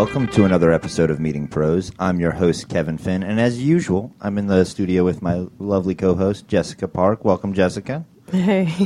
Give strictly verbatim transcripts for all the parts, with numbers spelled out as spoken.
welcome to another episode of Meeting Pros. I'm your host, Kevin Finn, and as usual, I'm in the studio with my lovely co-host, Jessica Park. Welcome, Jessica. Hey.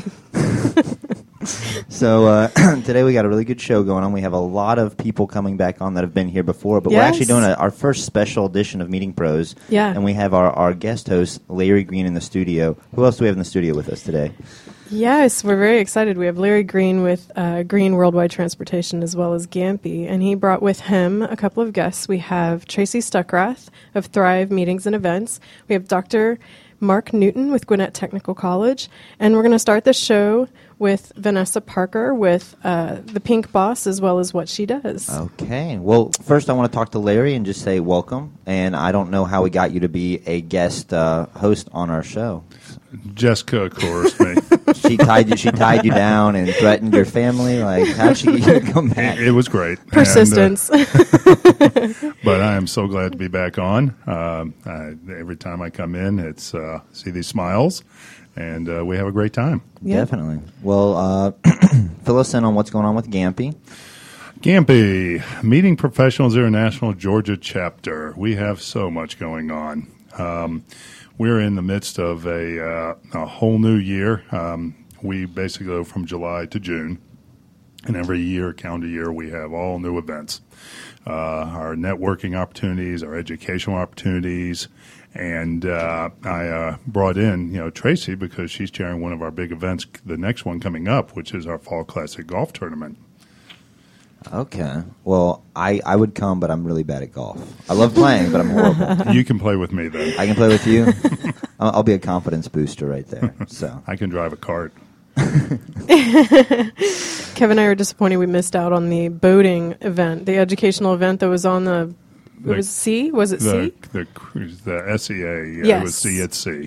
So uh, today we got a really good show going on. We have a lot of people coming back on that have been here before, but yes. we're actually doing a, our first special edition of Meeting Pros. Yeah. And we have our, our guest host, Larry Green, in the studio. Who else do we have in the studio with us today? Yes, we're very excited. We have Larry Green with uh, Green Worldwide Transportation as well as Gampy, and he brought with him a couple of guests. We have Tracy Stuckrath of Thrive Meetings and Events. We have Doctor Mark Newton with Gwinnett Technical College, and we're going to start the show with Vanessa Parker with uh, the Pink Boss as well as what she does. Okay. Well, first I want to talk to Larry and just say welcome, and I don't know how we got you to be a guest uh, host on our show. Jessica, of course, me. She tied you. She tied you down and threatened your family. Like, how'd she get you to come back? It, it was great. Persistence. And, uh, but I am so glad to be back on. Uh, I, every time I come in, it's uh, see these smiles, and uh, we have a great time. Yeah. Definitely. Well, uh, fill us in on what's going on with Gampy. Gampy, Meeting Professionals International Georgia Chapter. We have so much going on. Um, We're in the midst of a, uh, a whole new year. Um, we basically go from July to June, and every year, calendar year, we have all new events. Uh, our networking opportunities, our educational opportunities, and uh, I uh, brought in, you know, Tracy because she's chairing one of our big events, the next one coming up, which is our Fall Classic Golf Tournament. Okay. Well, I, I would come, but I'm really bad at golf. I love playing, but I'm horrible. You can play with me then. I can play with you. I'll, I'll be a confidence booster right there. So I can drive a cart. Kevin and I are disappointed we missed out on the boating event, the educational event that was on the, it The- was C? Was it the, C? The, the S E A, yeah, Yes. it was C at C.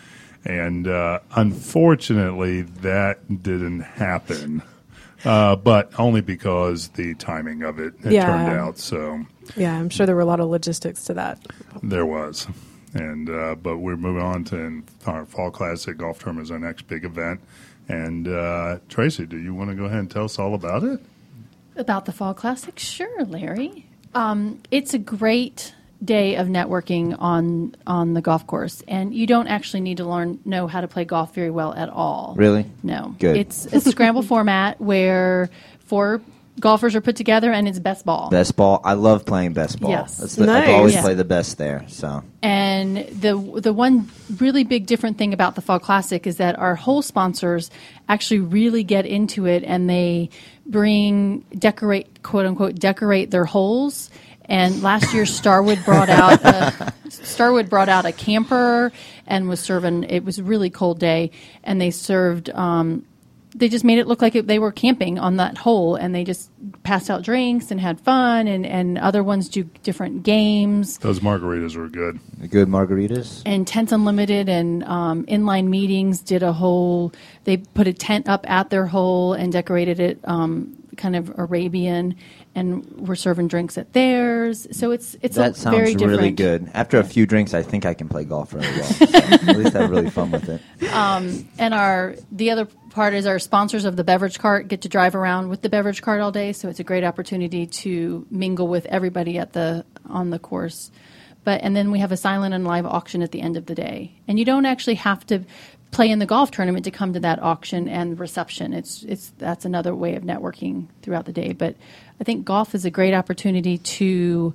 And uh, unfortunately, that didn't happen. Uh, but only because the timing of it, it Yeah. turned out. So Yeah, I'm sure there were a lot of logistics to that. there was. And uh, but we're moving on to our Fall Classic Golf Tournament is our next big event. And uh, Tracy, do you want to go ahead and tell us all about it? About the Fall Classic? Sure, Larry. Um, it's a great day of networking on on the golf course, and you don't actually need to learn know how to play golf very well at all. Really? No. Good. It's a scramble format where four golfers are put together, and it's best ball. best ball. I love playing best ball. Yes. That's the, Nice. I've always Yeah. played the best there. So And the the one really big different thing about the Fall Classic is that our hole sponsors actually really get into it, and they bring decorate quote unquote decorate their holes. And last year, Starwood brought out a, Starwood brought out a camper and was serving. It was a really cold day, and they served. Um, they just made it look like it, they were camping on that hole, and they just passed out drinks and had fun. And, and other ones do different games. Those margaritas were good. good margaritas. And Tents Unlimited and um, Inline Meetings did a whole. They put a tent up at their hole and decorated it um, kind of Arabian, and we're serving drinks at theirs. So it's it's That a sounds very different. really good. After a few drinks, I think I can play golf really well. So at least I have really fun with it. And our the other part is our sponsors of the beverage cart get to drive around with the beverage cart all day. So it's a great opportunity to mingle with everybody at the on the course. But and then we have a silent and live auction at the end of the day, and you don't actually have to play in the golf tournament to come to that auction and reception. It's it's that's another way of networking throughout the day. But I think golf is a great opportunity to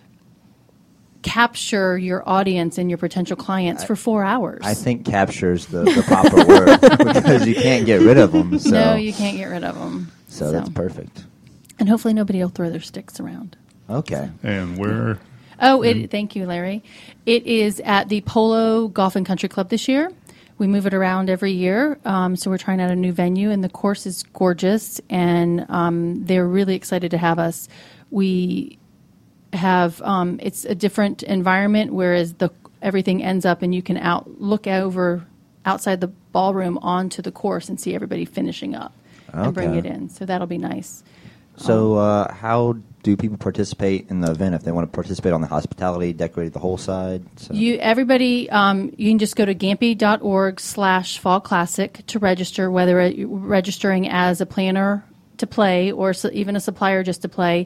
capture your audience and your potential clients for four hours. I think captures the, the proper word because you can't get rid of them. So, no, you can't get rid of them. so that's perfect. And hopefully nobody will throw their sticks around. Okay. And we're Oh, it, thank you, Larry. It is at the Polo Golf and Country Club this year. We move it around every year, um, so we're trying out a new venue, and the course is gorgeous, and um, they're really excited to have us. We have um, it's a different environment, whereas the everything ends up, and you can out look over outside the ballroom onto the course and see everybody finishing up and bring Okay. it in. So that'll be nice. So uh, how do people participate in the event if they want to participate on the hospitality, decorate the whole side? So. You everybody, um, you can just go to gampy.org slash fall classic to register, whether it, registering as a planner to play or so, even a supplier just to play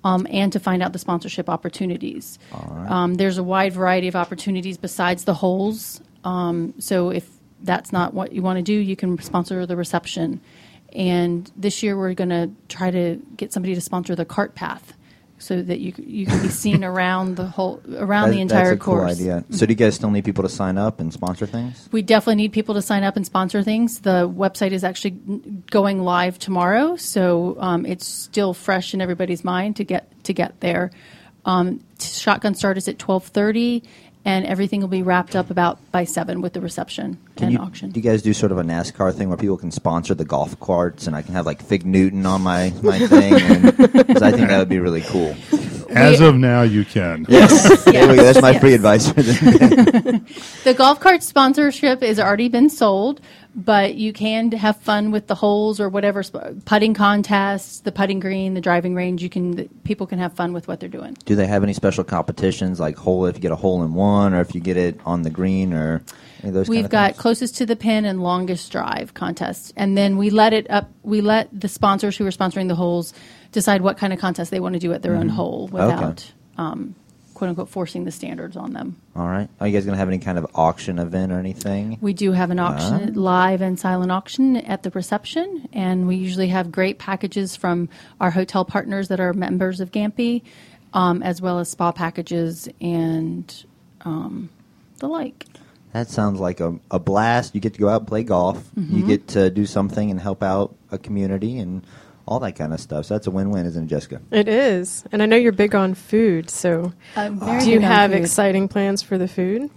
um, and to find out the sponsorship opportunities. All right. Um, there's a wide variety of opportunities besides the holes. Um, so if that's not what you want to do, you can sponsor the reception. And this year we're going to try to get somebody to sponsor the cart path, so that you you can be seen around the whole around That- the entire that's a course. Cool idea. So do you guys still need people to sign up and sponsor things? We definitely need people to sign up and sponsor things. The website is actually going live tomorrow, so um, it's still fresh in everybody's mind to get to get there. Um, shotgun start is at twelve thirty, and everything will be wrapped up about by seven with the reception Can and you, auction. Do you guys do sort of a NASCAR thing where people can sponsor the golf carts, and I can have like Fig Newton on my my thing? Because I think that would be really cool. As We- of now, you can. Yes, there we go. That's my yes. free advice for the The golf cart sponsorship has already been sold, but you can have fun with the holes or whatever sp- putting contests, the putting green, the driving range. You can the, people can have fun with what they're doing. Do they have any special competitions, like hole if you get a hole in one, or if you get it on the green, or any of those? We've kind of got things? closest to the pin and longest drive contests, and then we let it up. We let the sponsors who are sponsoring the holes decide what kind of contest they want to do at their own hole without, um, quote unquote, forcing the standards on them. All right. Are you guys going to have any kind of auction event or anything? We do have an auction, live and silent auction at the reception, and we usually have great packages from our hotel partners that are members of Gampy, um, as well as spa packages and um, the like. That sounds like a, a blast. You get to go out and play golf. Mm-hmm. You get to do something and help out a community and all that kind of stuff. So that's a win-win, isn't it, Jessica? It is. And I know you're big on food, so I'm very do you big on have food. exciting plans for the food?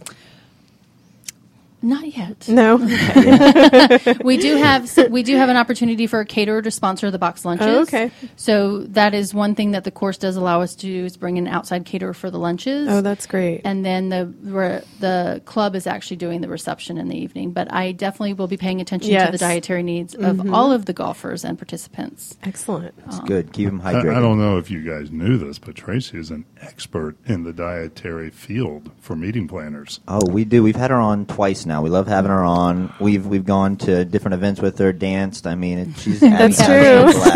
Not yet. No. We do have we do have an opportunity for a caterer to sponsor the box lunches. Oh, okay. So that is one thing that the course does allow us to do, is bring an outside caterer for the lunches. Oh, that's great. And then the re, the club is actually doing the reception in the evening. But I definitely will be paying attention to Yes. the dietary needs of all of the golfers and participants. Excellent. It's good. Keep them I, hydrated. I don't know if you guys knew this, but Tracy is an expert in the dietary field for meeting planners. Oh, we do. We've had her on twice now. We love having her on. We've we've gone to different events with her, danced. I mean, it, she's That's having true.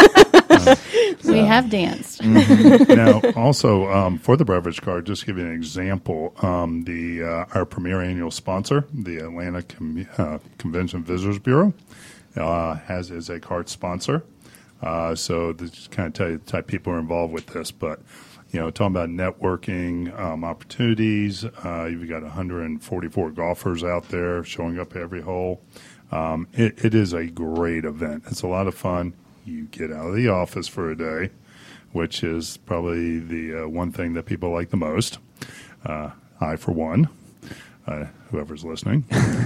a blast. We have danced. Now, also um, for the beverage card, just to give you an example, um, the uh, our premier annual sponsor, the Atlanta Com- uh, Convention Visitors Bureau, uh, has is a card sponsor. Uh, so this just kind of tell you the type of people who are involved with this, but. You know, talking about networking um, opportunities, uh, you've got one hundred forty-four golfers out there showing up every hole. Um, it, it is a great event. It's a lot of fun. You get out of the office for a day, which is probably the uh, one thing that people like the most. Uh, I, for one, uh, whoever's listening,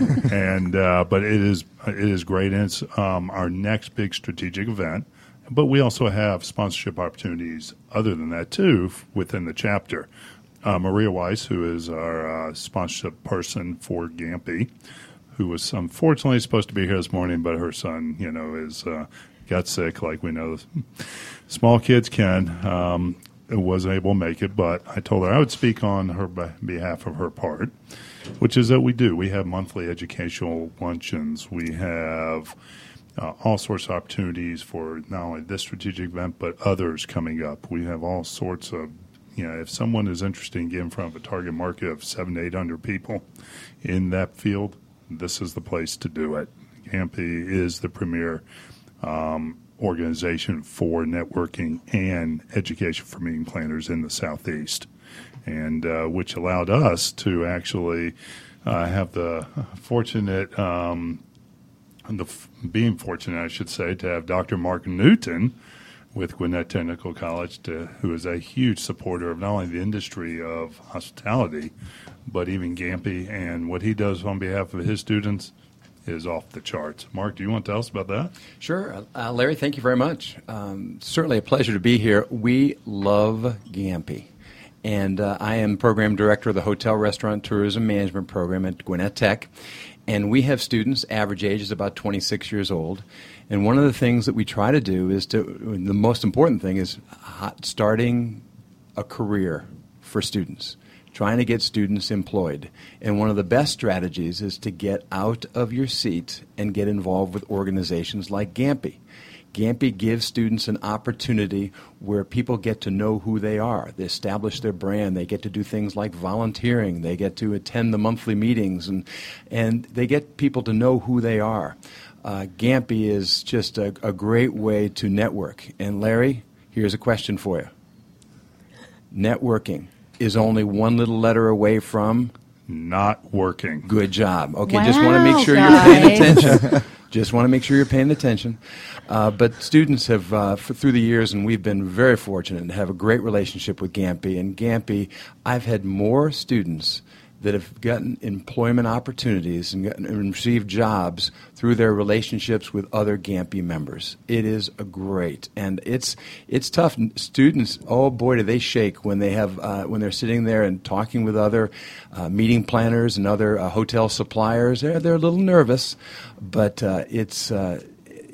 and uh, but it is it is great. And it's um, our next big strategic event. But we also have sponsorship opportunities other than that, too, f- within the chapter. Uh, Maria Weiss, who is our uh, sponsorship person for Gampy, who was unfortunately supposed to be here this morning, but her son, you know, is uh, got sick, like we know small kids can. Um, wasn't able to make it, but I told her I would speak on her be- behalf of her part, which is that we do. We have monthly educational luncheons. We have... Uh, all sorts of opportunities for not only this strategic event, but others coming up. We have all sorts of, you know, if someone is interested in getting in front of a target market of seven to eight hundred people in that field, this is the place to do it. Gampy is the premier um, organization for networking and education for meeting planners in the Southeast, and uh, which allowed us to actually uh, have the fortunate um, And the, being fortunate, I should say, to have Doctor Mark Newton with Gwinnett Technical College, to, who is a huge supporter of not only the industry of hospitality, but even Gampy. And what he does on behalf of his students is off the charts. Mark, do you want to tell us about that? Sure. Uh, Larry, thank you very much. Um, certainly a pleasure to be here. We love Gampy. And uh, I am Program Director of the Hotel Restaurant Tourism Management Program at Gwinnett Tech. And we have students, average age is about twenty-six years old. And one of the things that we try to do is to, the most important thing is hot, starting a career for students, trying to get students employed. And one of the best strategies is to get out of your seat and get involved with organizations like Gampy. Gampy gives students an opportunity where people get to know who they are. They establish their brand. They get to do things like volunteering. They get to attend the monthly meetings, and and they get people to know who they are. Uh, Gampy is just a, a great way to network. And Larry, here's a question for you. Networking is only one little letter away from not working. Good job. Okay, wow, just want to make sure guys. you're paying attention. Just want to make sure you're paying attention. Uh, but students have, uh, f- through the years, and we've been very fortunate to have a great relationship with Gampy. And Gampy, I've had more students that have gotten employment opportunities and, gotten, and received jobs through their relationships with other Gampy members. It is a great, and it's it's tough. Students, oh boy, do they shake when they have uh, when they're sitting there and talking with other uh, meeting planners and other uh, hotel suppliers. They're they're a little nervous, but uh, it's. Uh,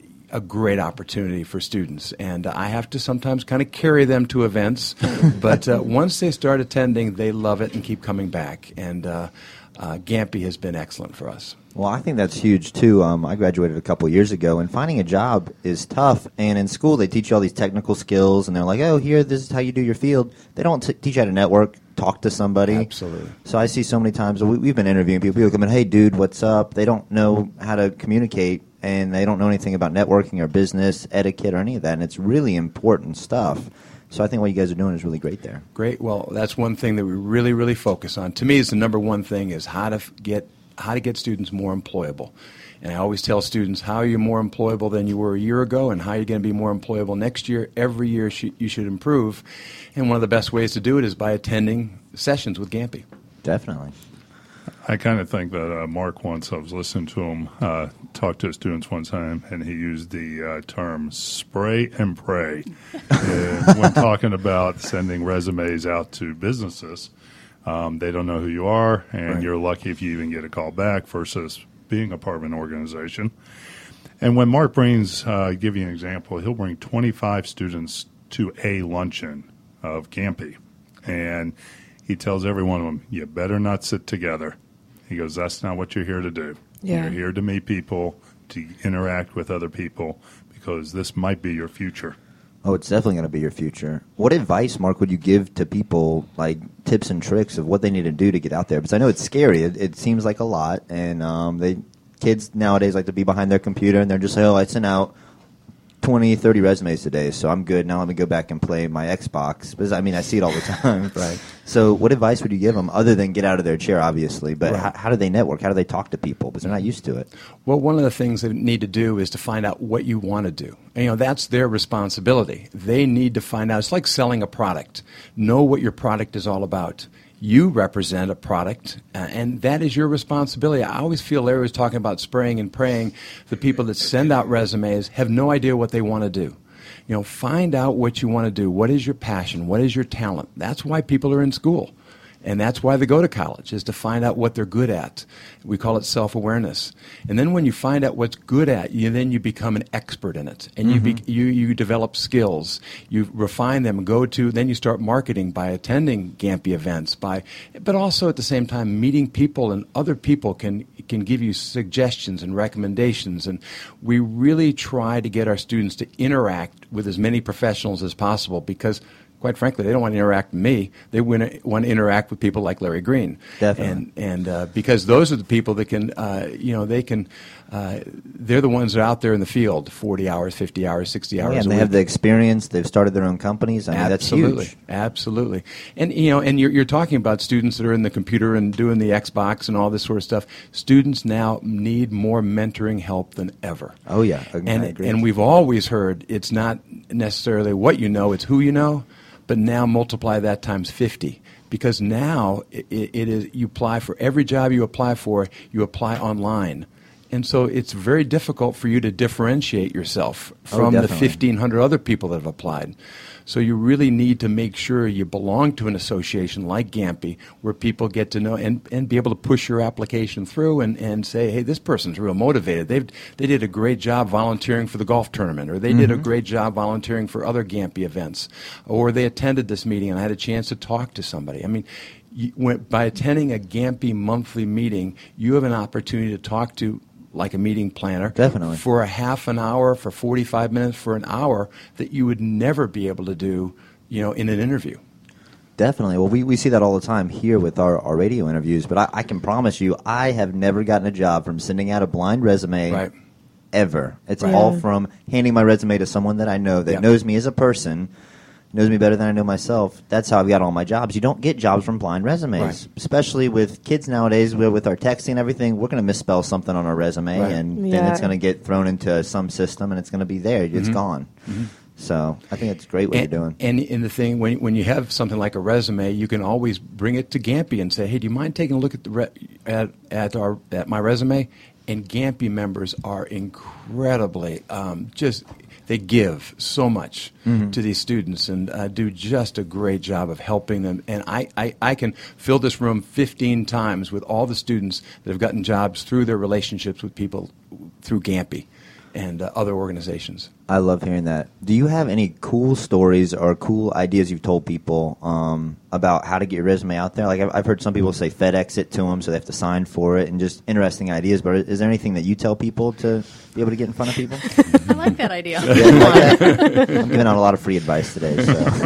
a great opportunity for students, and uh, I have to sometimes kind of carry them to events, but uh, once they start attending, they love it and keep coming back, and uh, uh, Gampy has been excellent for us. Well, I think that's huge, too. Um, I graduated a couple years ago, and finding a job is tough, and in school they teach you all these technical skills, and they're like, oh, here, this is how you do your field. They don't t- teach you how to network, talk to somebody. Absolutely. So I see so many times, we, we've been interviewing people, people come in, hey, dude, what's up? They don't know how to communicate, and they don't know anything about networking or business etiquette or any of that, and it's really important stuff. So I think what you guys are doing is really great there. Great. Well, that's one thing that we really, really focus on. To me, it's the number one thing is how to f- get how to get students more employable. And I always tell students, how are you more employable than you were a year ago, and how are you going to be more employable next year? Every year sh- you should improve. And one of the best ways to do it is by attending sessions with Gampy. Definitely. I kind of think that uh, Mark once, I was listening to him uh, talk to students one time, and he used the uh, term spray and pray uh, when talking about sending resumes out to businesses. Um, they don't know who you are, and Right. you're lucky if you even get a call back versus being a part of an organization. And when Mark brings, uh, give you an example, he'll bring twenty-five students to a luncheon of Gampy, and he tells every one of them, you better not sit together. He goes, that's not what you're here to do. Yeah. You're here to meet people, to interact with other people, because this might be your future. Oh, it's definitely going to be your future. What advice, Mark, would you give to people, like tips and tricks of what they need to do to get out there? Because I know it's scary. It, it seems like a lot, and um, they kids nowadays like to be behind their computer, and they're just like, oh, I sent out twenty, thirty resumes today, so I'm good. Now let me go back and play my Xbox. Because, I mean, I see it all the time. Right. So what advice would you give them, other than get out of their chair, obviously? But Right. how, how do they network? How do they talk to people? Because they're not used to it. Well, one of the things they need to do is to find out what you want to do. And, you know, that's their responsibility. They need to find out. It's like selling a product. Know what your product is all about. You represent a product, uh, and that is your responsibility. I always feel Larry was talking about spraying and praying. The people that send out resumes have no idea what they want to do. You know, find out what you want to do. What is your passion? What is your talent? That's why people are in school. And that's why they go to college, is to find out what they're good at. We call it self-awareness. And then when you find out what's good at, you then you become an expert in it. And mm-hmm. you, be, you you develop skills. You refine them, go to, then you start marketing by attending Gampy events, by, but also at the same time meeting people, and other people can, can give you suggestions and recommendations. And we really try to get our students to interact with as many professionals as possible, because quite frankly, they don't want to interact with me. They want to, want to interact with people like Larry Green. Definitely. And, and uh, because those are the people that can, uh, you know, they can, uh, they're the ones that are out there in the field forty hours, fifty hours, sixty hours Yeah, and a they week. have the experience. They've started their own companies. I mean, Absolutely. that's huge. Absolutely. And, you know, and you're, you're talking about students that are in the computer and doing the Xbox and all this sort of stuff. Students now need more mentoring help than ever. Oh, yeah. I, And, I agree. and we've always heard it's not necessarily what you know, it's who you know. But now multiply that times fifty, because now it, it is, you apply for every job you apply for, you apply online. And so it's very difficult for you to differentiate yourself from the definitely. fifteen hundred other people that have applied. So you really need to make sure you belong to an association like Gampy, where people get to know and, and be able to push your application through and, and say, hey, this person's real motivated. They've, they did a great job volunteering for the golf tournament, or they Mm-hmm. did a great job volunteering for other Gampy events, or they attended this meeting and I had a chance to talk to somebody. I mean, you, when, by attending a Gampy monthly meeting, you have an opportunity to talk to like a meeting planner. Definitely. For a half an hour, for forty-five minutes, for an hour that you would never be able to do, you know, in an interview. Definitely. Well, we, we see that all the time here with our, our radio interviews, but I, I can promise you I have never gotten a job from sending out a blind resume Right. ever. It's Right. all from handing my resume to someone that I know that Yeah. knows me as a person, knows me better than I know myself. That's how I've got all my jobs. You don't get jobs from blind resumes, Right. especially with kids nowadays. With with our texting and everything, we're going to misspell something on our resume, Right. and then Yeah. it's going to get thrown into some system, and it's going to be there. It's gone. So I think it's great what and, you're doing. And, and the thing, when, when you have something like a resume, you can always bring it to Gampy and say, hey, do you mind taking a look at the re- at, at, our, at my resume? And Gampy members are incredibly um, just, they give so much Mm-hmm. to these students and uh, do just a great job of helping them. And I, I, I can fill this room fifteen times with all the students that have gotten jobs through their relationships with people through Gampy and uh, other organizations. I love hearing that. Do you have any cool stories or cool ideas you've told people um, about how to get your resume out there? Like I've, I've heard some people say FedEx it to them, so they have to sign for it, and just interesting ideas. But is there anything that you tell people to be able to get in front of people? I like that idea. Yeah, like that? I'm giving out a lot of free advice today.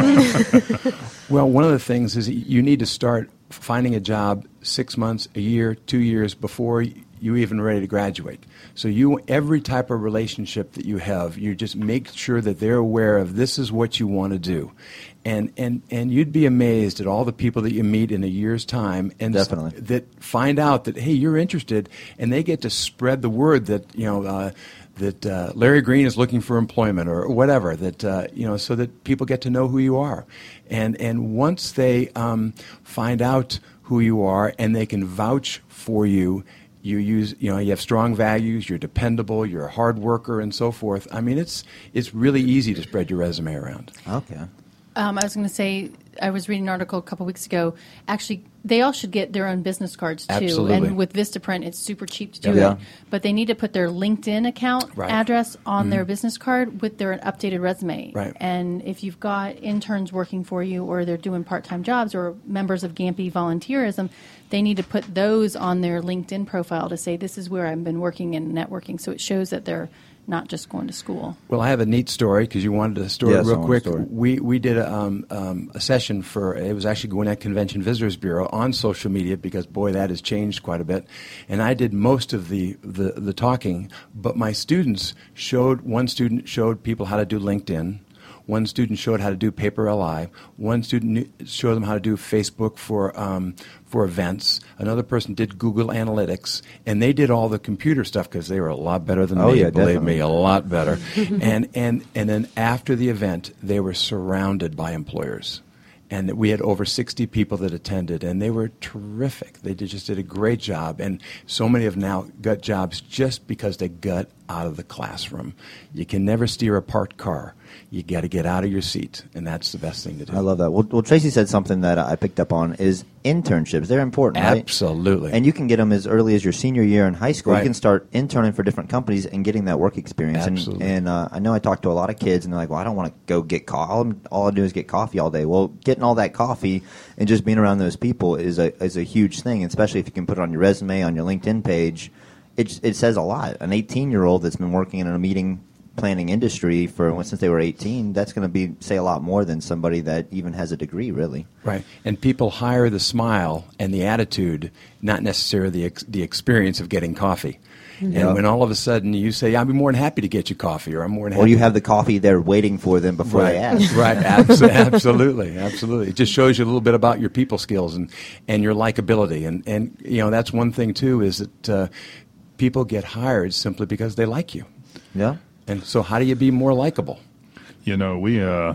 So Well, one of the things is you need to start finding a job six months, a year, two years before you even ready to graduate. So you, every type of relationship that you have, you just make sure that they're aware of this is what you want to do. And, and, and you'd be amazed at all the people that you meet in a year's time and s- Definitely. that find out that, hey, you're interested, and they get to spread the word that, you know, uh, that uh, Larry Green is looking for employment or whatever, that, uh, you know, so that people get to know who you are. And, and once they um, find out who you are and they can vouch for you, you use, you know, you have strong values, you're dependable, you're a hard worker, and so forth. I mean, it's it's really easy to spread your resume around. okay. Um, I was going to say, I was reading an article a couple weeks ago. Actually, they all should get their own business cards, too. Absolutely. And with Vistaprint, it's super cheap to do Yeah. it. But they need to put their LinkedIn account Right. address on their business card with their updated resume. Right. And if you've got interns working for you or they're doing part-time jobs or members of Gampy volunteerism, they need to put those on their LinkedIn profile to say, this is where I've been working and networking. So it shows that they're not just going to school. Well, I have a neat story because you wanted a story Yes, I real want a quick. story. We we did a, um, um, a session for it was actually Gwinnett Convention Visitors Bureau on social media because boy that has changed quite a bit, and I did most of the, the, the talking. But my students showed one student showed people how to do LinkedIn. One student showed how to do Paper L I. One student knew, showed them how to do Facebook for um, for events. Another person did Google Analytics, and they did all the computer stuff because they were a lot better than Oh, me. yeah, believe definitely. me, a lot better. and and and then after the event, they were surrounded by employers. And we had over sixty people that attended, and they were terrific. They did, just did a great job, and so many have now got jobs just because they got out of the classroom. You can never steer a parked car. You got to get out of your seat, and that's the best thing to do. I love that. Well, well, Tracy said something that I picked up on is internships. They're important, right? Absolutely. And you can get them as early as your senior year in high school. Right. You can start interning for different companies and getting that work experience. Absolutely. And, and uh, I know I talk to a lot of kids, and they're like, well, I don't want to go get coffee. All, all I do is get coffee all day. Well, getting all that coffee and just being around those people is a is a huge thing, especially if you can put it on your resume, on your LinkedIn page. It, it says a lot. An eighteen-year-old that's been working in a meeting planning industry for since they were eighteen, that's going to be say a lot more than somebody that even has a degree, really. Right, and people hire the smile and the attitude, not necessarily the ex- the experience of getting coffee. And Yeah. when all of a sudden you say, "I'd be more than happy to get you coffee," or "I'm more than happy," Or you have the coffee there waiting for them before right, they ask. right, abs- absolutely, absolutely. It just shows you a little bit about your people skills and, and your likability, and and you know that's one thing too is that uh, people get hired simply because they like you. Yeah. And so, how do you be more likable? You know, we uh,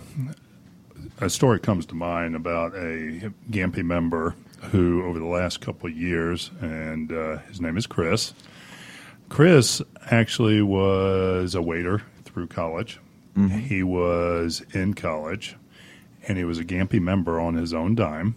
a story comes to mind about a Gampy member who, over the last couple of years, and uh, his name is Chris. Chris actually was a waiter through college. Mm-hmm. He was in college, and he was a Gampy member on his own dime.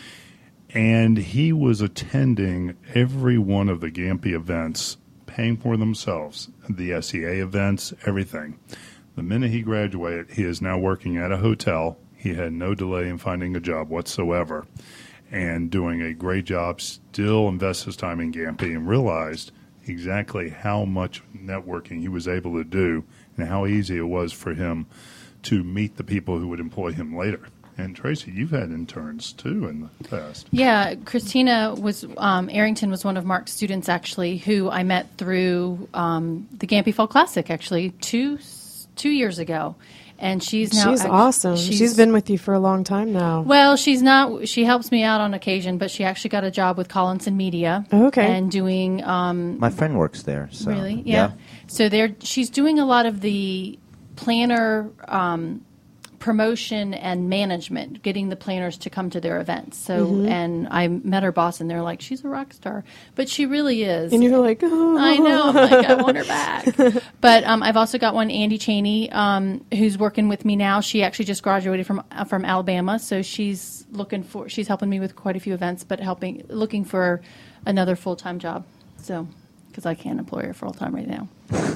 And he was attending every one of the Gampy events, paying for themselves, the S E A events, everything. The minute he graduated, he is now working at a hotel. He had no delay in finding a job whatsoever and doing a great job, still invests his time in Gampy and realized exactly how much networking he was able to do and how easy it was for him to meet the people who would employ him later. And Tracy, you've had interns too in the past. Yeah, Christina was um, Arrington was one of Mark's students actually, who I met through um, the Gampy Fall Classic actually two two years ago, and she's now She's act- awesome. she's been with you for a long time now. Well, she's not. She helps me out on occasion, but she actually got a job with Collinson Media. Okay. And doing um, My friend works there. So, really, yeah. So they're she's doing a lot of the planner um, promotion and management, getting the planners to come to their events. So, Mm-hmm. and I met her boss, and they're like, "She's a rock star," but she really is. And you're like, oh. I know. I'm like, I want her back. But um, I've also got one, Andy Cheney, um, who's working with me now. She actually just graduated from uh, from Alabama, so she's looking for. She's helping me with quite a few events, but helping looking for another full time job. So, because I can't employ her full time right now,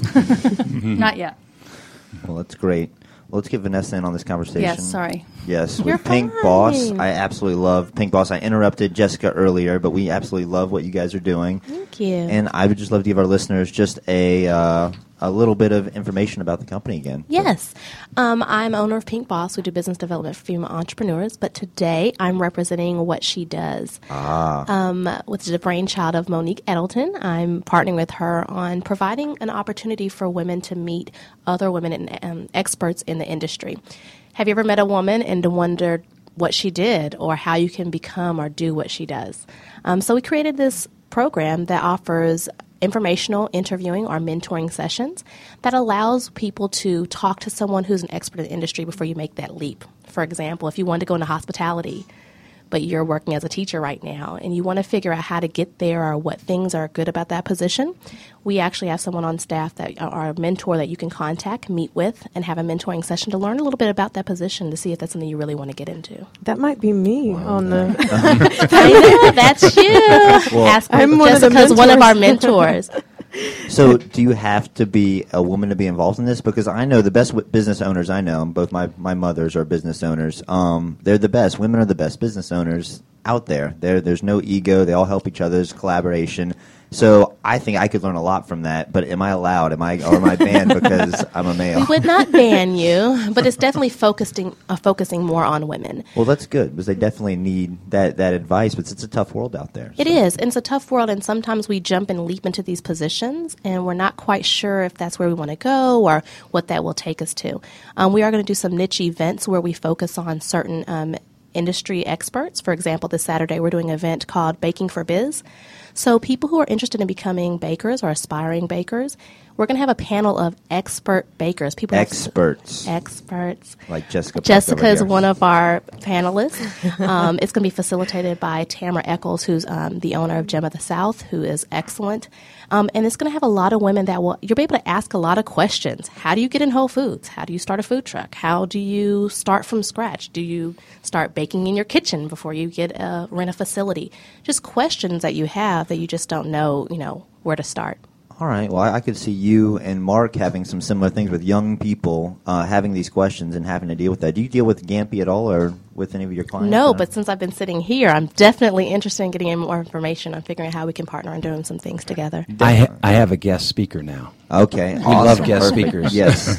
not yet. Well, that's great. Well, let's get Vanessa in on this conversation. Yes, sorry. Yes, You're with Pink fine. Boss. I absolutely love Pink Boss. I interrupted Jessica earlier, but we absolutely love what you guys are doing. Thank you. And I would just love to give our listeners just a uh, a little bit of information about the company again. Yes. Um, I'm owner of Pink Boss. We do business development for female entrepreneurs. But today I'm representing What She Does, Ah. um, which is a brainchild of Monique Edelton. I'm partnering with her on providing an opportunity for women to meet other women and um, experts in the industry. Have you ever met a woman and wondered what she did or how you can become or do what she does? Um, so we created this program that offers informational interviewing or mentoring sessions that allows people to talk to someone who's an expert in the industry before you make that leap. For example, if you want to go into hospitality, but you're working as a teacher right now and you want to figure out how to get there or what things are good about that position, we actually have someone on staff that are a mentor that you can contact, meet with, and have a mentoring session to learn a little bit about that position to see if that's something you really want to get into. That might be me on the. I know, that's you. Well, Ask I'm one of the Jessica's one of our mentors. mentors. So, do you have to be a woman to be involved in this? Because I know the best w- business owners I know, both my, my mothers are business owners. Um, they're the best. Women are the best business owners out there. There, there's no ego. They all help each other. There's collaboration. So, I think I could learn a lot from that. But am I allowed? Am I or am I banned because I'm a male? We would not ban you, but it's definitely focusing uh, focusing more on women. Well, that's good because they definitely need that, that advice. But it's a tough world out there. It so. is, and it's a tough world, and sometimes we jump and leap into these positions, and we're not quite sure if that's where we want to go or what that will take us to. Um, we are going to do some niche events where we focus on certain um, industry experts. For example, this Saturday we're doing an event called Baking for Biz. So people who are interested in becoming bakers or aspiring bakers, we're going to have a panel of expert bakers. People Experts. Have, experts. Like Jessica. Jessica is over here. one of our panelists. Um, it's going to be facilitated by Tamara Eccles, who's um, the owner of Gem of the South, who is excellent. Um, and it's going to have a lot of women that will, you'll be able to ask a lot of questions. How do you get in Whole Foods? How do you start a food truck? How do you start from scratch? Do you start baking in your kitchen before you get a, rent a facility? Just questions that you have that you just don't know, you know, where to start. All right. Well, I, I could see you and Mark having some similar things with young people, uh, having these questions and having to deal with that. Do you deal with Gampy at all, or with any of your clients? No, or? but since I've been sitting here, I'm definitely interested in getting in more information on figuring out how we can partner on doing some things together. I, ha- I have a guest speaker now. Okay. We awesome. love guest Perfect. speakers.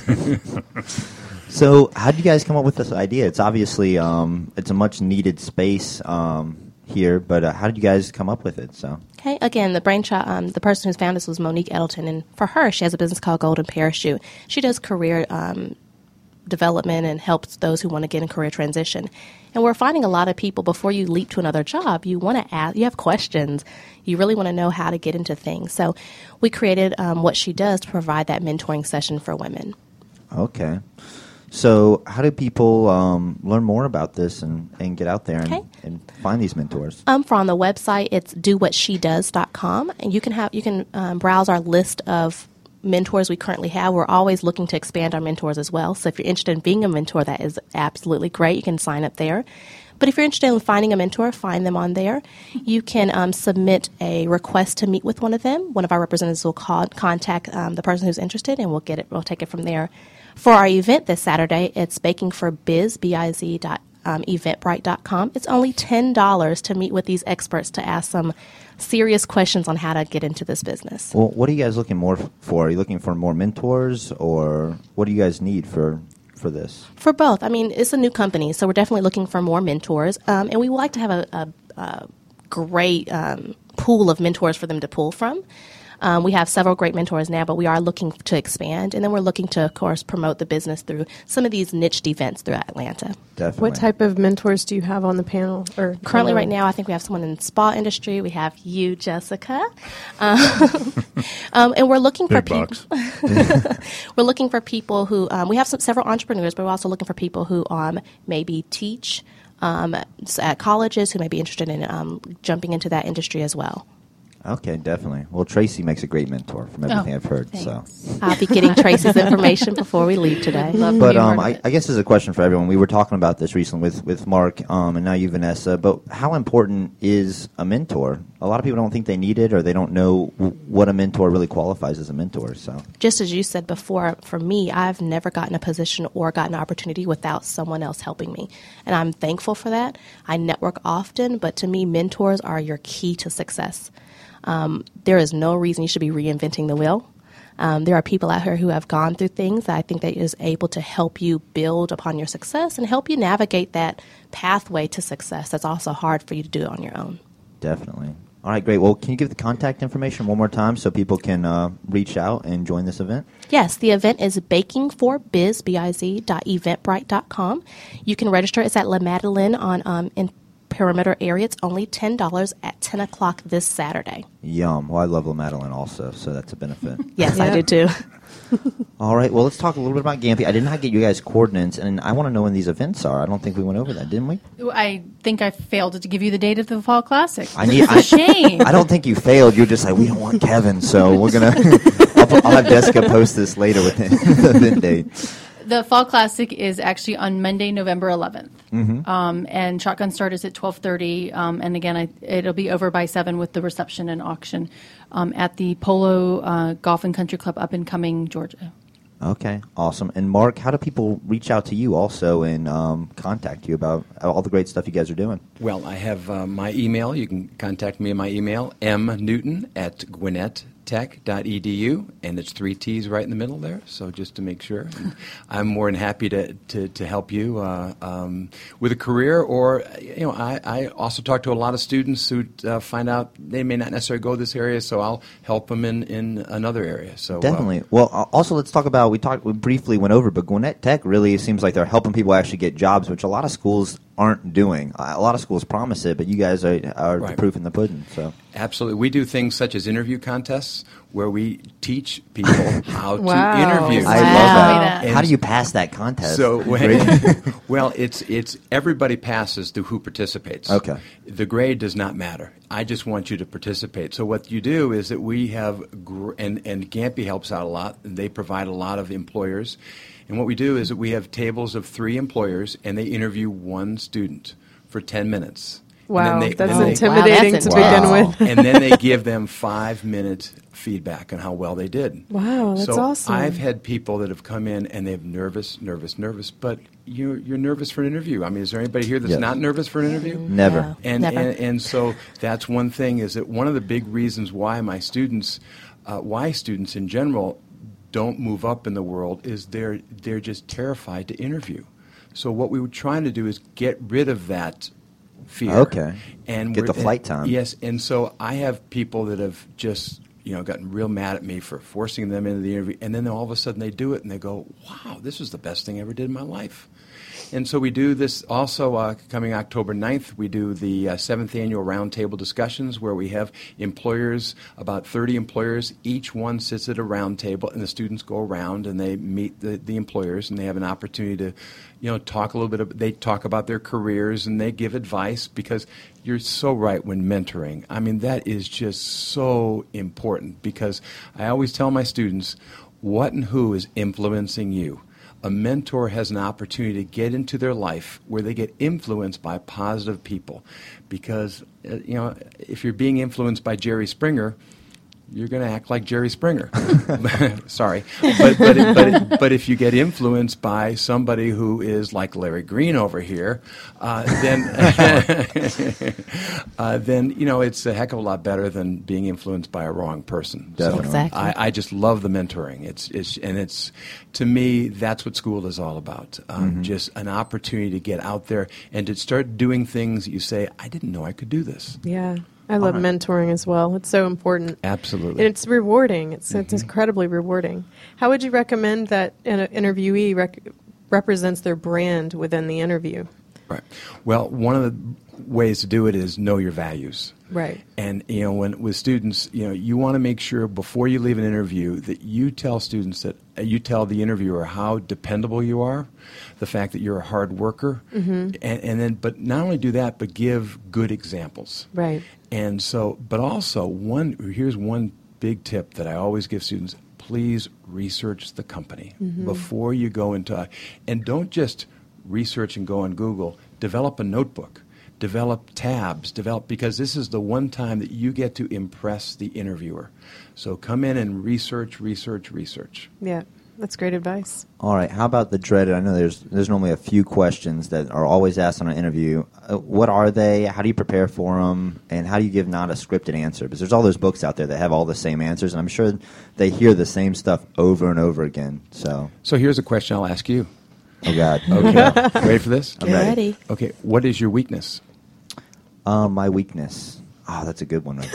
Yes. So, how did you guys come up with this idea? It's obviously um, it's a much needed space um, here, but uh, how did you guys come up with it? So. Okay, again, the brainchild, um, the person who's founded this was Monique Edelton, and for her, she has a business called Golden Parachute. She does career um, development and helps those who want to get in career transition. And we're finding a lot of people, before you leap to another job, you want to ask, you have questions. You really want to know how to get into things. So we created um, What She Does to provide that mentoring session for women. Okay. So, how do people um, learn more about this and, and get out there and, Okay. and find these mentors? Um, for on the website, it's do what she does dot com, and you can have you can um, browse our list of mentors we currently have. We're always looking to expand our mentors as well. So if you're interested in being a mentor, that is absolutely great. You can sign up there. But if you're interested in finding a mentor, find them on there. You can um, submit a request to meet with one of them. One of our representatives will call, contact um, the person who's interested, and we'll get it. We'll take it from there. For our event this Saturday, it's Baking for Biz, B I Z dot um, eventbrite dot com. It's only ten dollars to meet with these experts to ask some serious questions on how to get into this business. Well, what are you guys looking more f- for? Are you looking for more mentors, or what do you guys need for for this? For both. I mean, it's a new company, so we're definitely looking for more mentors, um, and we would like to have a, a, a great um, pool of mentors for them to pull from. Um, we have several great mentors now, but we are looking to expand, and then we're looking to, of course, promote the business through some of these niched events throughout Atlanta. Definitely. What type of mentors do you have on the panel? Or Currently, right now, I think we have someone in the spa industry. We have you, Jessica, um, um, and we're looking Big for people. We're looking for people who um, we have some, several entrepreneurs, but we're also looking for people who um, maybe teach um, at colleges, who may be interested in um, jumping into that industry as well. Okay, definitely. Well, Tracy makes a great mentor from everything Oh, I've heard. thanks. So, I'll be getting Tracy's information before we leave today. Love to but be a um, part I, of it. I guess this is a question for everyone. We were talking about this recently with with Mark, um, and now you, Vanessa. But how important is a mentor? A lot of people don't think they need it, or they don't know w- what a mentor really qualifies as a mentor. So, Just as you said before, for me, I've never gotten a position or gotten an opportunity without someone else helping me. And I'm thankful for that. I network often, but to me, mentors are your key to success. Um, there is no reason you should be reinventing the wheel. Um, there are people out here who have gone through things that I think that is able to help you build upon your success and help you navigate that pathway to success that's also hard for you to do on your own. definitely. All right, great. Well, can you give the contact information one more time so people can uh, reach out and join this event? Yes, the event is baking for biz, B I Z, dot eventbrite dot com. You can register. It's at La Madeleine on um, in perimeter area. It's only ten dollars at ten o'clock this Saturday. Yum. Well, I love La Madeleine also, so that's a benefit. Yes, I Yeah. do too. All right, well, let's talk a little bit about Gampy. I did not get you guys coordinates, and I want to know when these events are. I don't think we went over that, didn't we? I think I failed to give you the date of the Fall Classic. I need. It's a I, shame. I don't think you failed. You're just like, we don't want Kevin, so we're gonna. I'll, I'll have Jessica post this later with the event date. The Fall Classic is actually on Monday, November eleventh, Mm-hmm. um, and shotgun start is at twelve thirty. Um, and again, I, it'll be over by seven with the reception and auction um, at the Polo uh, Golf and Country Club up in Cumming, Georgia. Okay, awesome. And Mark, how do people reach out to you also and um, contact you about all the great stuff you guys are doing? Well, I have uh, my email. You can contact me at my email, mnewton at gwinnett tech dot e d u, and it's three T's right in the middle there, so just to make sure. And I'm more than happy to, to, to help you uh, um, with a career, or, you know, I, I also talk to a lot of students who uh, find out they may not necessarily go this area, so I'll help them in, in another area. So uh, Definitely. Well, uh, also let's talk about, we talked, we briefly went over, but Gwinnett Tech really seems like they're helping people actually get jobs, which a lot of schools aren't doing. A lot of schools promise it, but you guys are, are the Right. proof in the pudding. So Absolutely. We do things such as interview contests where we teach people how Wow. to interview. I Wow. love that. And How do you pass that contest? So, Great. when, well, it's it's everybody passes to who participates. Okay. The grade does not matter. I just want you to participate. So what you do is that we have, gr- and and Gampy helps out a lot. They provide a lot of employers, and what we do is that we have tables of three employers, and they interview one student for ten minutes. And Wow, then they- that's then they- intimidating Wow, that's to intense. begin Wow. with. and then they give them five minute feedback on how well they did. Wow, that's so awesome. I've had people that have come in and they're nervous, nervous, nervous, but you're you're nervous for an interview. I mean, is there anybody here that's Yes. not nervous for an interview? Never. No, And, never. and and so that's one thing, is that one of the big reasons why my students, uh, why students in general don't move up in the world is they're they're just terrified to interview. So what we were trying to do is get rid of that fear. Okay. And Get we're- the flight time. Yes, and so I have people that have just, you know, gotten real mad at me for forcing them into the interview, and then all of a sudden they do it and they go, wow, this is the best thing I ever did in my life. And so we do this also uh, coming October ninth. We do the uh, seventh annual roundtable discussions where we have employers, about thirty employers. Each one sits at a round table, and the students go around and they meet the, the employers, and they have an opportunity to, you know, talk a little bit. Of, they talk about their careers and they give advice, because you're so right when mentoring. I mean, that is just so important, because I always tell my students, what and who is influencing you? A mentor has an opportunity to get into their life where they get influenced by positive people. Because, uh, you know, if you're being influenced by Jerry Springer, you're going to act like Jerry Springer. Sorry. But, but, but, but if you get influenced by somebody who is like Larry Green over here, uh, then, uh, then, you know, it's a heck of a lot better than being influenced by a wrong person. Definitely. So Exactly. I, I just love the mentoring. It's, it's, and it's, to me, that's what school is all about. Um, Mm-hmm. Just an opportunity to get out there and to start doing things that you say, I didn't know I could do this. Yeah. I love mentoring as well. It's so important. Absolutely. And it's rewarding. It's, Mm-hmm. it's incredibly rewarding. How would you recommend that an interviewee rec- represents their brand within the interview? Right. Well, one of the ways to do it is know your values. Right. And, you know, when with students, you know, you want to make sure before you leave an interview that you tell students that uh, you tell the interviewer how dependable you are, the fact that you're a hard worker, Mm-hmm. and, and then, but not only do that, but give good examples. Right. And so, but also, one here's one big tip that I always give students: please research the company Mm-hmm. before you go into, and don't just research and go on Google. Develop a notebook, develop tabs, develop, because this is the one time that you get to impress the interviewer. So come in and research, research, research. Yeah. That's great advice. All right. How about the dreaded? I know there's there's normally a few questions that are always asked on an interview. Uh, what are they? How do you prepare for them? And how do you give not a scripted answer? Because there's all those books out there that have all the same answers, and I'm sure they hear the same stuff over and over again. So, So here's a question I'll ask you. oh God. Okay, ready for this? I'm Get ready. ready. Okay, what is your weakness? Um, my weakness. Oh, that's a good one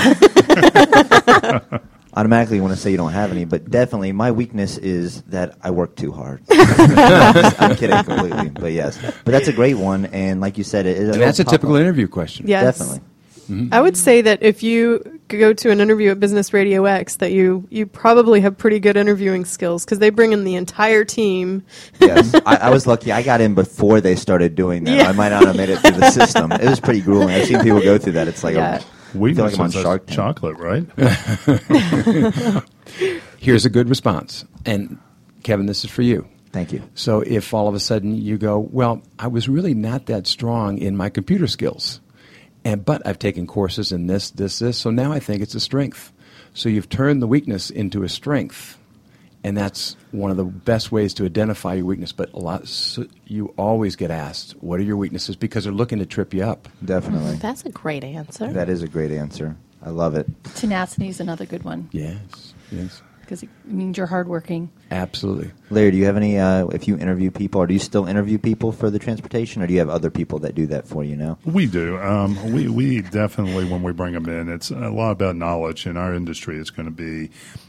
right there. Automatically want to say you don't have any, but definitely my weakness is that I work too hard. I'm kidding completely, but yes. But that's a great one, and like you said, it is. And that's a typical interview question. Yes. Definitely. I would say that if you go to an interview at Business Radio X, that you, you probably have pretty good interviewing skills because they bring in the entire team. Yes, I, I was lucky. I got in before they started doing that. Yeah. I might not have made it through the system. It was pretty grueling. I've seen people go through that. It's like Yeah. a, We I feel like I'm on says Shark Tank. chocolate, right? Here's a good response. And Kevin, this is for you. Thank you. So if all of a sudden you go, well, I was really not that strong in my computer skills, and but I've taken courses in this, this, this, so now I think it's a strength. So you've turned the weakness into a strength, and that's one of the best ways to identify your weakness. But a lot, so you always get asked, what are your weaknesses? Because they're looking to trip you up. Definitely. That's a great answer. That is a great answer. I love it. Tenacity is another good one Yes, yes, because it means you're hardworking. absolutely. Larry, do you have any, uh, if you interview people, or do you still interview people for the transportation, or do you have other people that do that for you now? We do. Um, we we definitely, when we bring them in, it's a lot about knowledge. In our industry, it's going to be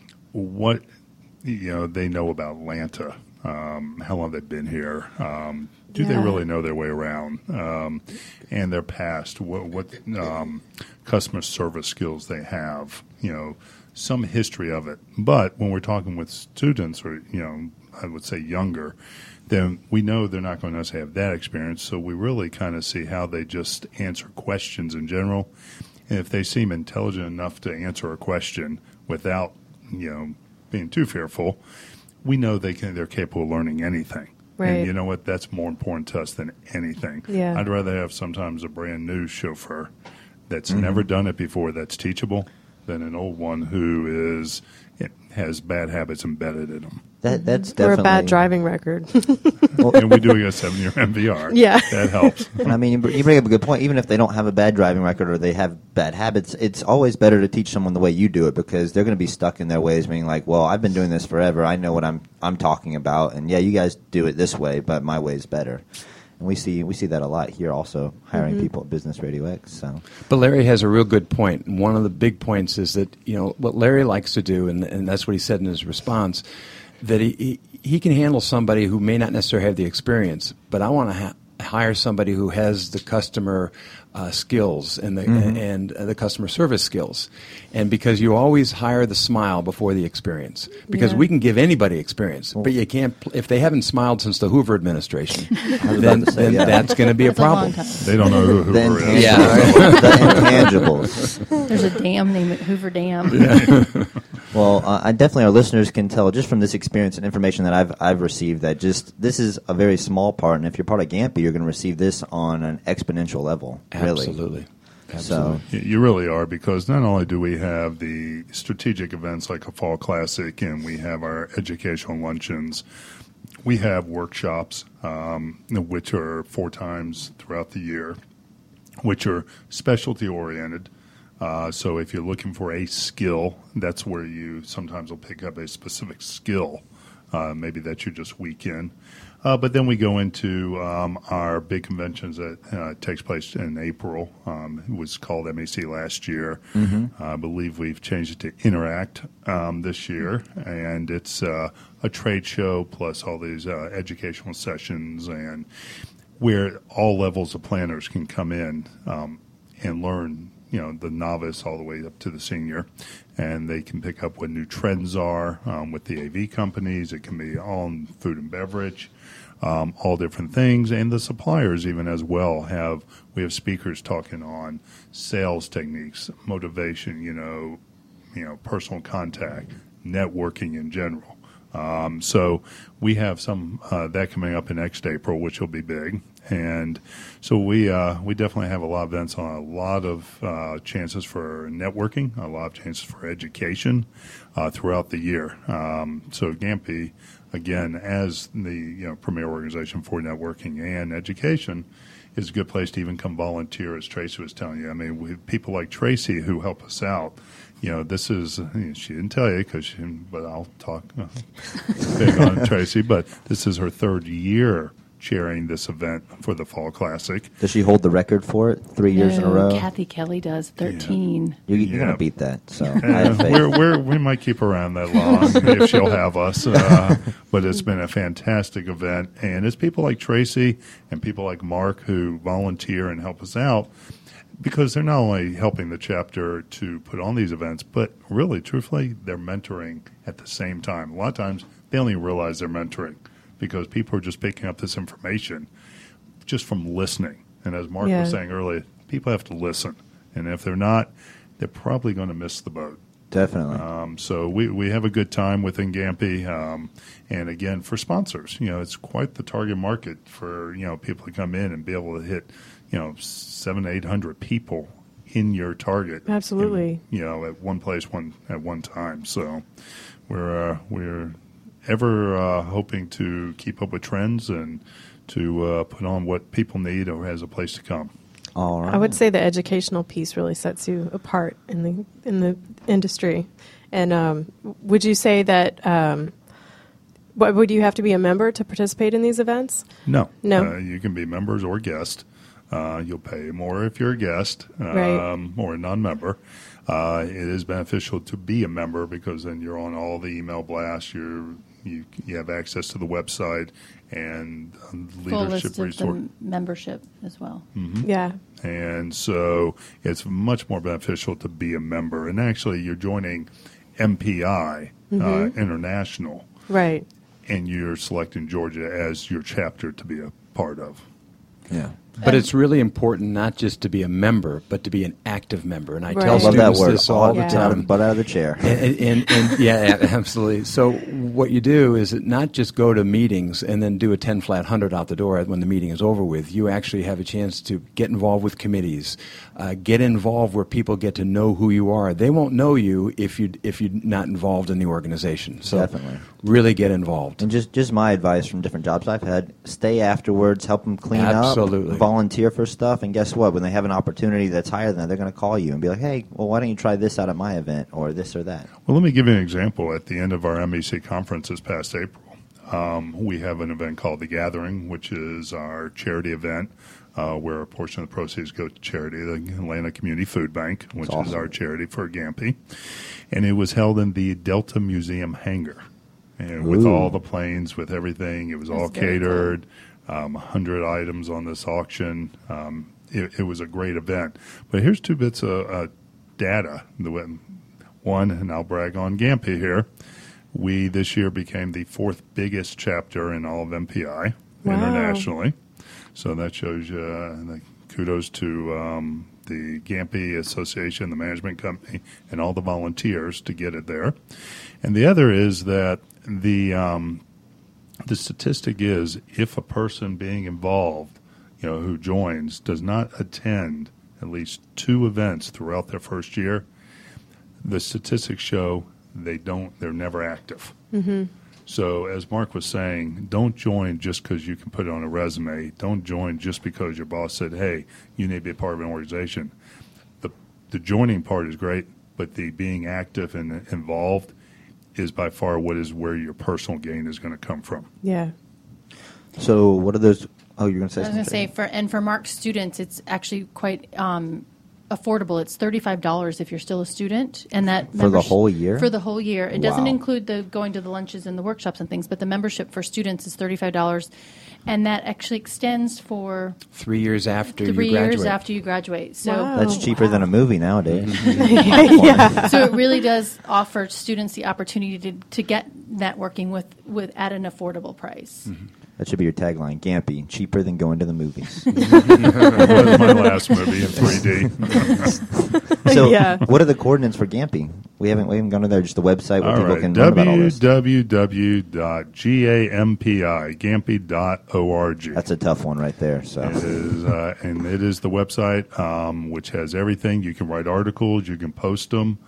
what you know they know about Atlanta, um, how long they've been here, um, do they Yeah. really know their way around, um, and their past, what, what um, customer service skills they have, you know, some history of it. But when we're talking with students, or you know, I would say younger, then we know they're not going to necessarily have that experience. So we really kind of see how they just answer questions in general. And if they seem intelligent enough to answer a question without, you know, being too fearful, we know they can. They're capable of learning anything. Right. And you know what? That's more important to us than anything. Yeah. I'd rather have sometimes a brand new chauffeur that's never done it before, that's teachable, than an old one who is it has bad habits embedded in them. That that's Or a definitely bad driving record. And we do a seven-year M V R. Yeah. That helps. And I mean, you br- you bring up a good point. Even if they don't have a bad driving record or they have bad habits, it's always better to teach someone the way you do it, because they're going to be stuck in their ways, being like, "Well, I've been doing this forever. I know what I'm I'm talking about, and yeah, you guys do it this way, but my way's better." And we see we see that a lot here, also hiring people at Business Radio X. So But Larry has a real good point. And one of the big points is that, you know, what Larry likes to do, and, and that's what he said in his response, that he, he, he can handle somebody who may not necessarily have the experience, but I want to ha- hire somebody who has the customer uh, skills and the Mm-hmm. and uh, the customer service skills, and because you always hire the smile before the experience, because Yeah. we can give anybody experience, but you can't pl- if they haven't smiled since the Hoover administration, was then, about to say, then yeah. that's going to be a That's a long problem. time. They don't know who the Hoover intangibles, is. Yeah. the intangibles. There's a dam named Hoover Dam. Well, uh, I definitely our listeners can tell just from this experience and information that I've I've received that just this is a very small part, and if you're part of Gampy, you're going to receive this on an exponential level. Really. Absolutely. So You- You really are, because not only do we have the strategic events like a Fall Classic and we have our educational luncheons, we have workshops, um, which are four times throughout the year, which are specialty oriented. Uh, so if you're looking for a skill, that's where you sometimes will pick up a specific skill, uh, maybe that you're just weak in. Uh, but then we go into um, our big conventions that uh, takes place in April. Um, it was called M A C last year. Mm-hmm. Uh, I believe we've changed it to Interact um, this year, and it's uh, a trade show plus all these uh, educational sessions, and where all levels of planners can come in um, and learn, you know, the novice all the way up to the senior, and they can pick up what new trends are um, with the A V companies. It can be all in food and beverage, um, all different things, and the suppliers even as well have. We have speakers talking on sales techniques, motivation, you know, you know, personal contact, networking in general. Um, so we have some uh, that coming up in next April, which will be big, and so we uh, we definitely have a lot of events on a lot of uh, chances for networking, a lot of chances for education uh, throughout the year. Um, so Gampy, again, as the you know premier organization for networking and education, is a good place to even come volunteer, as Tracy was telling you. I mean, we have people like Tracy who help us out. You know, this is, you know, she didn't tell you, cause she, but I'll talk uh, big on Tracy, but this is her third year chairing this event for the Fall Classic. does she hold the record for it three years in a No, row? Kathy Kelly does thirteen. You, you're Yeah. going to beat that. So I Uh, have faith. we're, we're, we might keep around that long if she'll have us. Uh, but it's been a fantastic event. And it's people like Tracy and people like Mark who volunteer and help us out, because they're not only helping the chapter to put on these events, but really, truthfully, they're mentoring at the same time. A lot of times they don't even realize they're mentoring because people are just picking up this information just from listening. And as Mark Yeah. was saying earlier, people have to listen. And if they're not, they're probably going to miss the boat. Definitely. Um, so we, we have a good time within Gampy. Um, and again, for sponsors, you know, it's quite the target market for, you know, people to come in and be able to hit, you know, seven, eight hundred people in your target. Absolutely. in, you know, at one place, one at one time. So we're, uh, we're ever uh, hoping to keep up with trends and to uh, put on what people need or has a place to come. All right. I would say the educational piece really sets you apart in the in the industry. And um, would you say that um, what, would you have to be a member to participate in these events? No. No. Uh, you can be members or guest. Uh, you'll pay more if you're a guest um, Right. or a non-member. Uh, it is beneficial to be a member because then you're on all the email blasts. You're, you you have access to the website and um, Full leadership list of resource. the membership as well. Yeah. And so it's much more beneficial to be a member. And actually, you're joining M P I uh, International, Right. and you're selecting Georgia as your chapter to be a part of. Yeah. But it's really important not just to be a member, but to be an active member. And I Right. tell Love that students word. this All all the the Yeah. time. time. Butt out of the chair. And, and, and yeah, absolutely. So what you do is not just go to meetings and then do a ten flat hundred out the door when the meeting is over with. You actually have a chance to get involved with committees, uh, get involved where people get to know who you are. They won't know you if you if you're not involved in the organization. So Definitely. really get involved. And just, just my advice from different jobs I've had: stay afterwards, help them clean Absolutely. up, volunteer for stuff, and guess what? When they have an opportunity that's higher than that, they're going to call you and be like, "Hey, well, why don't you try this out at my event or this or that?" Well, let me give you an example. At the end of our M E C conference this past April, um, we have an event called The Gathering, which is our charity event uh, where a portion of the proceeds go to charity, the Atlanta Community Food Bank, which That's is awesome. our charity for Gampy. And it was held in the Delta Museum hangar. And with Ooh. all the planes, with everything, it was all That's very catered, um, one hundred items on this auction. Um, it, it was a great event. But here's two bits of uh, data. The way- One, and I'll brag on Gampy here, we this year became the fourth biggest chapter in all of M P I Wow. internationally. So that shows you uh, the kudos to um, the Gampy Association, the management company, and all the volunteers to get it there. And the other is that the um, the statistic is if a person being involved, you know, who joins does not attend at least two events throughout their first year, the statistics show they don't, they're never active. Mm-hmm. So as Mark was saying, don't join just because you can put it on a resume. Don't join just because your boss said, hey, you need to be a part of an organization. The, the joining part is great, but the being active and involved is by far what is where your personal gain is going to come from. Yeah. So what are those? Oh, you're going to say I was going to something? say, for and for Mark's students, it's actually quite um, affordable. It's thirty-five dollars if you're still a student, and that For the membership- whole year? For the whole year, it doesn't Wow. include the going to the lunches and the workshops and things. But the membership for students is thirty-five dollars, and that actually extends for Three years after three you graduate. years after you graduate. So. Wow. That's cheaper than a movie nowadays. So it really does offer students the opportunity to, to get networking with, with at an affordable price. Mm-hmm. That should be your tagline, Gampy, cheaper than going to the movies. That was my last movie in three D. So Yeah. what are the coordinates for Gampy? We haven't, we haven't gone to there, just the website where All people right, can learn about all this. w w w dot gampi, gampy dot org. That's a tough one right there. So It is, uh, and it is the website um, which has everything. You can write articles, you can post them.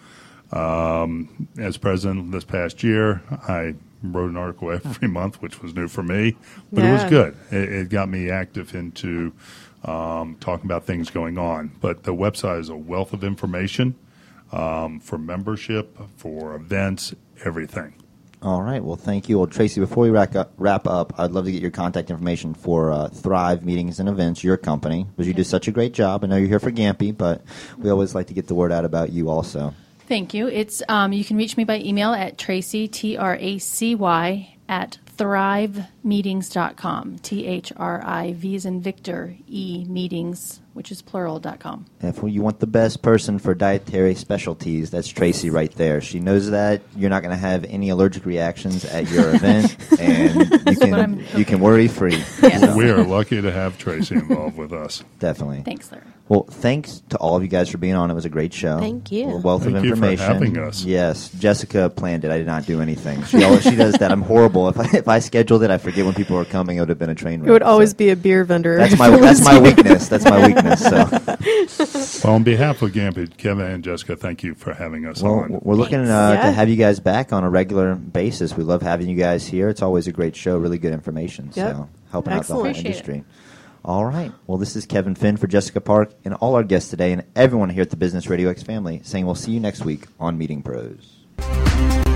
Um, as president this past year, I wrote an article every month, which was new for me, but it was Yeah. good. It, it got me active into um, talking about things going on. But the website is a wealth of information um, for membership, for events, everything. All right. Well, thank you. Well, Tracy, before we wrap up, wrap up I'd love to get your contact information for uh, Thrive Meetings and Events, your company, because you do such a great job. I know you're here for Gampy, but we always like to get the word out about you also. Thank you. It's um, you can reach me by email at Tracy, T R A C Y, at thrive meetings dot com. T H R I V as in Victor, E meetings, which is plural, dot com. If you want the best person for dietary specialties, that's Tracy right there. She knows that you're not going to have any allergic reactions at your event, and you what I'm can you can worry free. Yes. We are lucky to have Tracy involved with us. Definitely. Thanks, Larry. Well, thanks to all of you guys for being on. It was a great show. Thank you. A wealth Thank of you for information. having us. Yes, Jessica planned it. I did not do anything. She always she does that. I'm horrible. If I if I scheduled it, I forget when people are coming. It would have been a train wreck. It would always So be a beer vendor. That's my that's my weakness. That's my weakness. So, Well, on behalf of Gampy, Kevin and Jessica, thank you for having us well, on. we're looking uh, Yeah. to have you guys back on a regular basis. We love having you guys here. It's always a great show. Really good information. Yep. So, helping Excellent. out the whole Appreciate it. industry. All right. Well, this is Kevin Finn for Jessica Park and all our guests today, and everyone here at the Business Radio X family saying we'll see you next week on Meeting Pros.